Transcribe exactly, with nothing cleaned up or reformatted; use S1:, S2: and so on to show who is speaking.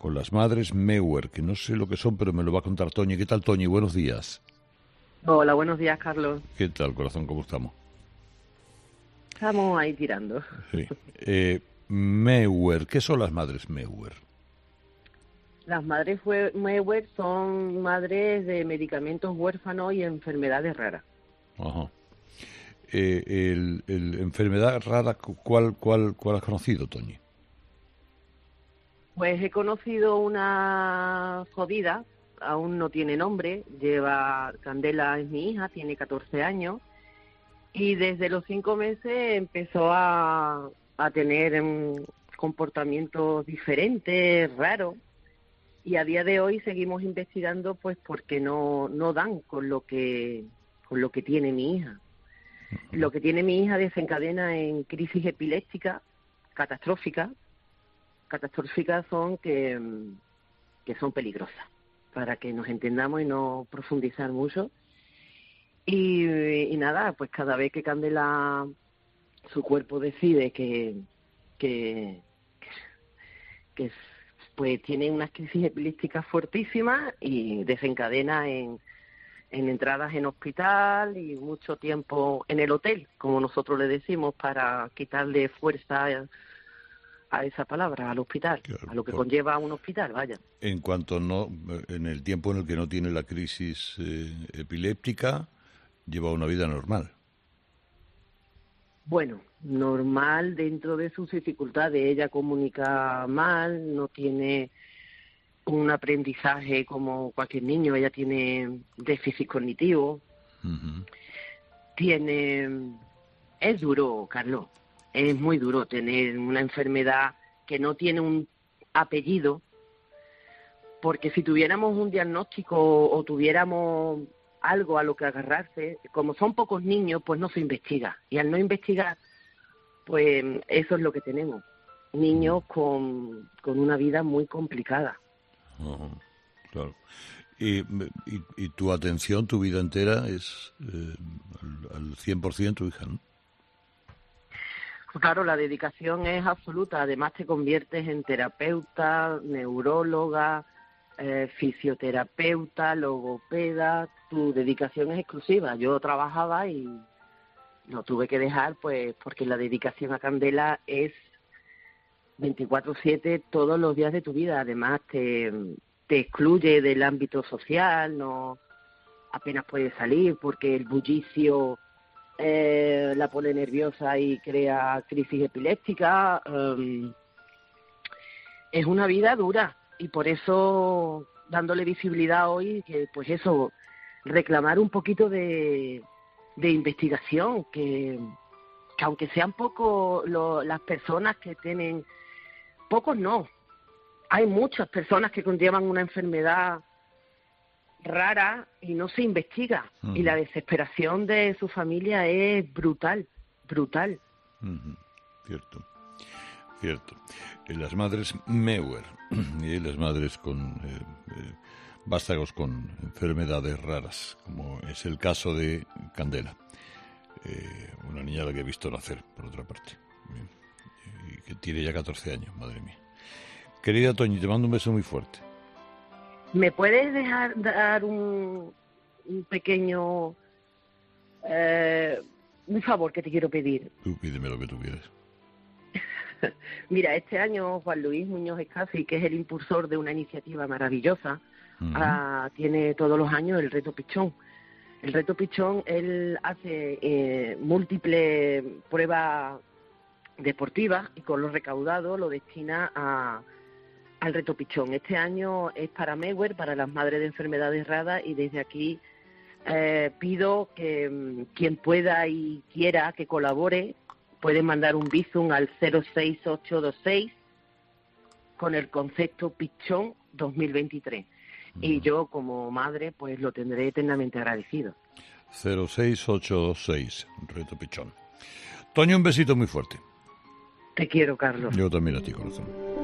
S1: con las madres Meuer, que no sé lo que son, pero me lo va a contar Toñi. ¿Qué tal, Toñi? Buenos días.
S2: Hola, buenos días, Carlos.
S1: ¿Qué tal, corazón? ¿Cómo estamos?
S2: Estamos ahí tirando.
S1: Sí. Eh, Meuer, ¿qué son las madres Meuer?
S2: Las madres Meuer son madres de medicamentos huérfanos y enfermedades raras.
S1: Ajá. Eh, el, el enfermedad rara, ¿cuál, cuál, cuál has conocido, Toñi?
S2: Pues he conocido una jodida, aún no tiene nombre, lleva, Candela es mi hija, tiene catorce años, y desde los cinco meses empezó a, a tener um, comportamientos diferentes, raros, y a día de hoy seguimos investigando pues porque no, no dan con lo que con lo que tiene mi hija. Uh-huh. Lo que tiene mi hija desencadena en crisis epilépticas catastróficas. Catastróficas son que, que son peligrosas, para que nos entendamos y no profundizar mucho. Y, y nada, pues cada vez que Candela, su cuerpo decide que, que, que pues tiene unas crisis epilépticas fuertísimas y desencadena en, en entradas en hospital y mucho tiempo en el hotel, como nosotros le decimos, para quitarle fuerza a, a esa palabra, al hospital, claro, a lo que por, conlleva un hospital, vaya.
S1: En cuanto no, en el tiempo en el que no tiene la crisis eh, epiléptica, lleva una vida normal.
S2: Bueno, normal dentro de sus dificultades. Ella comunica mal, no tiene un aprendizaje como cualquier niño. Ella tiene déficit cognitivo. Uh-huh. Tiene... Es duro, Carlos. Es muy duro tener una enfermedad que no tiene un apellido, porque si tuviéramos un diagnóstico o tuviéramos algo a lo que agarrarse, como son pocos niños, pues no se investiga. Y al no investigar, pues eso es lo que tenemos. Niños con, con una vida muy complicada.
S1: Uh-huh. Claro. Y, y, y tu atención, tu vida entera es eh, al, al cien por ciento tu hija, ¿no?
S2: Pues claro, la dedicación es absoluta. Además te conviertes en terapeuta, neuróloga, eh, fisioterapeuta, logopeda. Tu dedicación es exclusiva. Yo trabajaba y lo tuve que dejar pues porque la dedicación a Candela es veinticuatro siete todos los días de tu vida. Además te, te excluye del ámbito social, no apenas puedes salir porque el bullicio eh, la pone nerviosa y crea crisis epiléptica. Um, es una vida dura y por eso dándole visibilidad hoy, que pues eso, reclamar un poquito de, de investigación, que, que aunque sean pocos las personas que tienen, pocos no, hay muchas personas que conllevan una enfermedad rara y no se investiga. Uh-huh. Y la desesperación de su familia es brutal, brutal.
S1: Uh-huh. Cierto, cierto. Las madres Meuer y las madres con eh, eh, vástagos con enfermedades raras, como es el caso de Candela, eh, una niña a la que he visto nacer, por otra parte, y que tiene ya catorce años, madre mía. Querida Toñi, te mando un beso muy fuerte.
S2: ¿Me puedes dejar dar un, un pequeño... Eh, un favor que te quiero pedir?
S1: Tú pídeme lo que tú quieras.
S2: Mira, este año Juan Luis Muñoz Escasi, que es el impulsor de una iniciativa maravillosa, uh-huh. uh, tiene todos los años el Reto Pichón. El Reto Pichón, él hace eh, múltiples pruebas deportivas y con lo recaudado lo destina a... al Reto Pichón. Este año es para Meuer, para las madres de enfermedades raras, y desde aquí eh, pido que um, quien pueda y quiera que colabore, puede mandar un Bizum al cero seis ocho dos seis con el concepto Pichón dos mil veintitrés. Uh-huh. Y yo, como madre, pues lo tendré eternamente agradecido.
S1: cero seis ocho dos seis, Reto Pichón. Toño, un besito muy fuerte.
S2: Te quiero, Carlos.
S1: Yo también a ti, corazón.